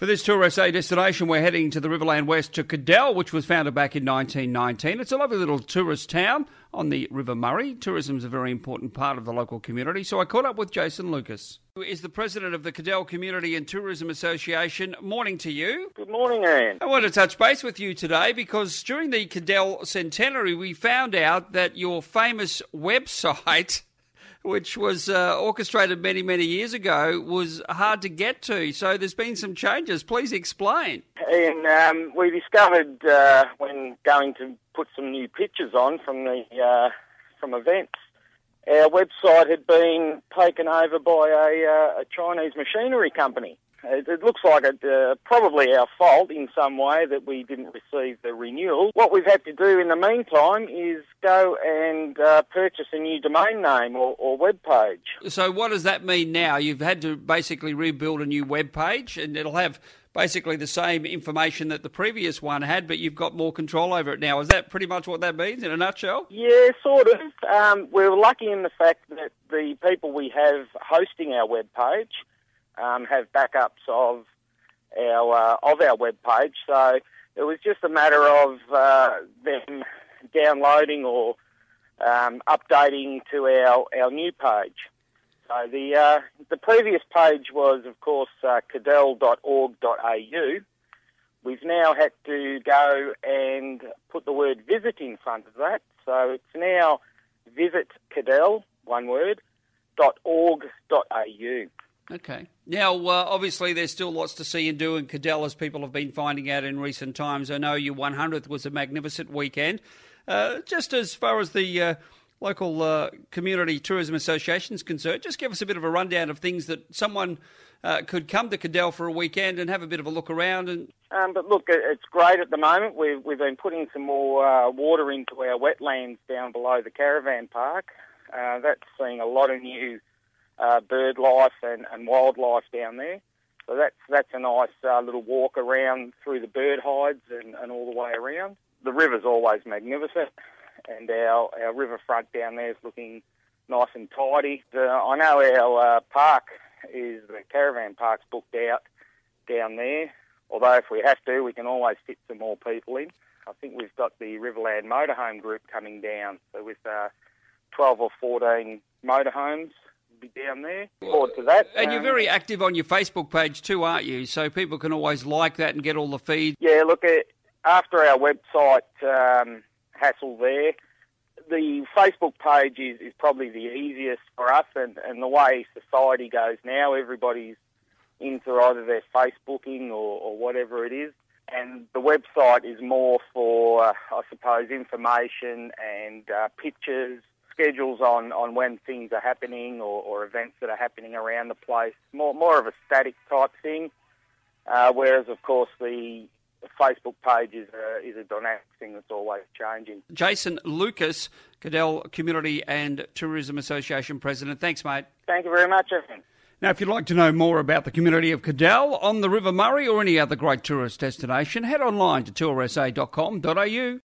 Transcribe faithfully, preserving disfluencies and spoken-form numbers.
For this Tour S A destination, we're heading to the Riverland West to Cadell, which was founded back in nineteen nineteen. It's a lovely little tourist town on the River Murray. Tourism is a very important part of the local community, so I caught up with Jason Lucas, who is the president of the Cadell Community and Tourism Association. Morning to you. Good morning, Ian. I want to touch base with you today because during the Cadell centenary, we found out that your famous website, which was uh, orchestrated many, many years ago, was hard to get to. So there's been some changes. Please explain. And um, we discovered uh, when going to put some new pictures on from the uh, from events, our website had been taken over by a, uh, a Chinese machinery company. It, it looks like it uh, probably our fault in some way that we didn't receive the renewal. What we've had to do in the meantime is go and uh, purchase a new domain name or, or web page. So what does that mean now? You've had to basically rebuild a new web page, and it'll have basically the same information that the previous one had, but you've got more control over it now. Is that pretty much what that means in a nutshell? Yeah, sort of. Um, we're lucky in the fact that the people we have hosting our web page Um, have backups of our uh, of our web page, so it was just a matter of uh, them downloading or um, updating to our, our new page. So the uh, the previous page was, of course, uh, cadell dot org dot a u. We've now had to go and put the word visit in front of that, so it's now visit Cadell, one word, dot org dot a u. Okay. Now, uh, obviously, there's still lots to see and do in Cadell, as people have been finding out in recent times. I know your one hundredth was a magnificent weekend. Uh, just as far as the uh, local uh, Community Tourism Association is concerned, just give us a bit of a rundown of things that someone uh, could come to Cadell for a weekend and have a bit of a look around. And um, But look, it's great at the moment. We've, we've been putting some more uh, water into our wetlands down below the caravan park. Uh, that's seeing a lot of new Uh, bird life and, and wildlife down there. So that's that's a nice uh, little walk around through the bird hides and, and all the way around. The river's always magnificent, and our, our riverfront down there is looking nice and tidy. The, I know our uh, park is, the caravan park's booked out down there, although if we have to, we can always fit some more people in. I think we've got the Riverland Motorhome Group coming down, so with uh, twelve or fourteen motorhomes be down there. Forward to that. And um, you're very active on your Facebook page too, aren't you? So people can always like that and get all the feed. Yeah, look, uh, after our website um, hassle there, the Facebook page is, is probably the easiest for us, and, and the way society goes now, everybody's into either their Facebooking or, or whatever it is. And the website is more for, uh, I suppose, information and uh, pictures, schedules on, on when things are happening or, or events that are happening around the place. More more of a static type thing, uh, whereas, of course, the Facebook page is a, is a dynamic thing that's always changing. Jason Lucas, Cadell Community and Tourism Association President. Thanks, mate. Thank you very much, Evan. Now, if you'd like to know more about the community of Cadell on the River Murray or any other great tourist destination, head online to tour s a dot com dot a u.